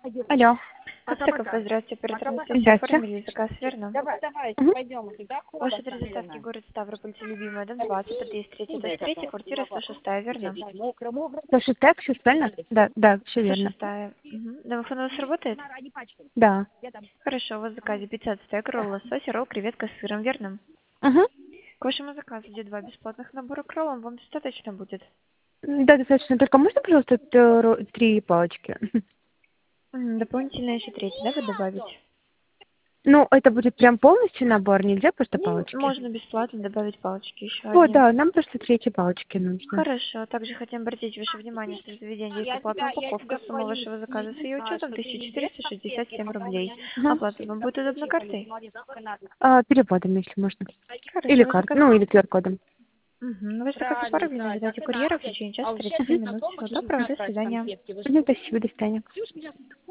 Алло. Аптека, здравствуйте, оператор связи, Здравствуйте. оформили заказ, верно? Мгм. Ваш адрес доставки город Ставрополь, Любимая, дом 20, подъезд 3, дождь 3, квартира 106, верно? 106, все правильно? Да, да, все верно. 106. Домофон у вас работает? Да. Хорошо, у вас в заказе пицца от стейк, ролл лосось, ролл креветка с сыром, верно? Угу. К вашему заказу идет 2 бесплатных набора к роллам, вам достаточно будет? Да, достаточно. Только можно, пожалуйста, 3 палочки? Дополнительно еще третий, да, вы добавить? Ну, это будет прям полностью набор, нельзя просто палочки? Можно бесплатно добавить палочки еще Вот, одни. да, нам просто 3 палочки нужно. Хорошо. Также хотим обратить ваше внимание, что в заведении есть оплатная упаковка. Сумма вашего заказа с ее учетом 1467 рублей. Ага. Оплата вам будет удобна картой? Переводом, если можно. Хорошо. Или Ваш карт, заказ... ну, или QR-кодом. Ваш заказ оформлен. Ожидайте курьера в течение часа 30 минут. Всего доброго. До свидания. Ну, спасибо, до свидания.